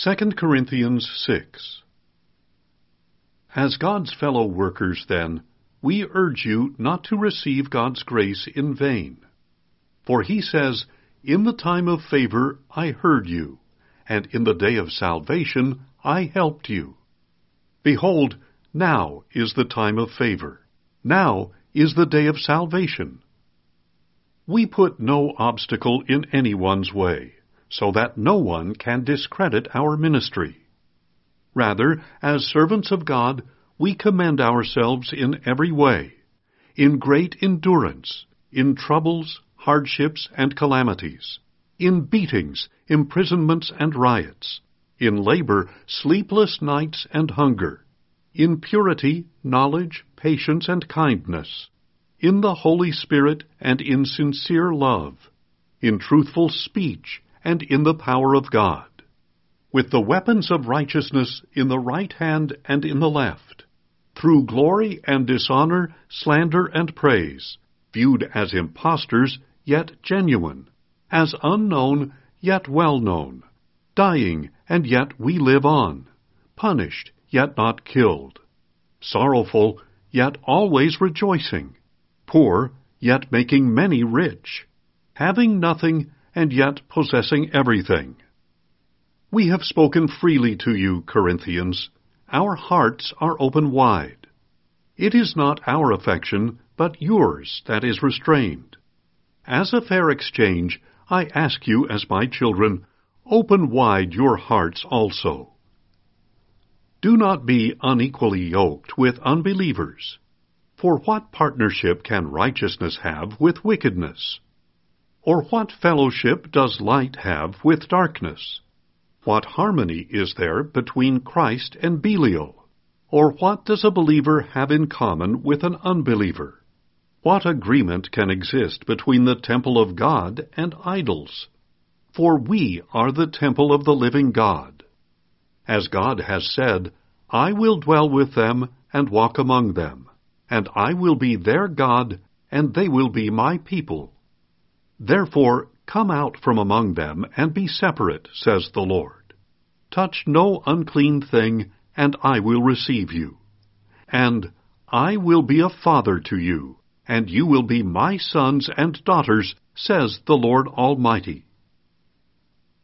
2 Corinthians 6. As God's fellow workers, then, we urge you not to receive God's grace in vain. For he says, "In the time of favor I heard you, and in the day of salvation I helped you." Behold, now is the time of favor. Now is the day of salvation. We put no obstacle in anyone's way, so that no one can discredit our ministry. Rather, as servants of God, we commend ourselves in every way, in great endurance, in troubles, hardships, and calamities, in beatings, imprisonments, and riots, in labor, sleepless nights, and hunger, in purity, knowledge, patience, and kindness, in the Holy Spirit, and in sincere love, in truthful speech, and in the power of God, with the weapons of righteousness in the right hand and in the left, through glory and dishonor, slander and praise, viewed as impostors, yet genuine, as unknown, yet well known, dying, and yet we live on, punished, yet not killed, sorrowful, yet always rejoicing, poor, yet making many rich, having nothing, and yet possessing everything. We have spoken freely to you, Corinthians. Our hearts are open wide. It is not our affection, but yours that is restrained. As a fair exchange, I ask you as my children, open wide your hearts also. Do not be unequally yoked with unbelievers. For what partnership can righteousness have with wickedness? Or what fellowship does light have with darkness? What harmony is there between Christ and Belial? Or what does a believer have in common with an unbeliever? What agreement can exist between the temple of God and idols? For we are the temple of the living God. As God has said, I will dwell with them and walk among them, and I will be their God, and they will be my people. Therefore, come out from among them and be separate, says the Lord. Touch no unclean thing, and I will receive you. And I will be a father to you, and you will be my sons and daughters, says the Lord Almighty.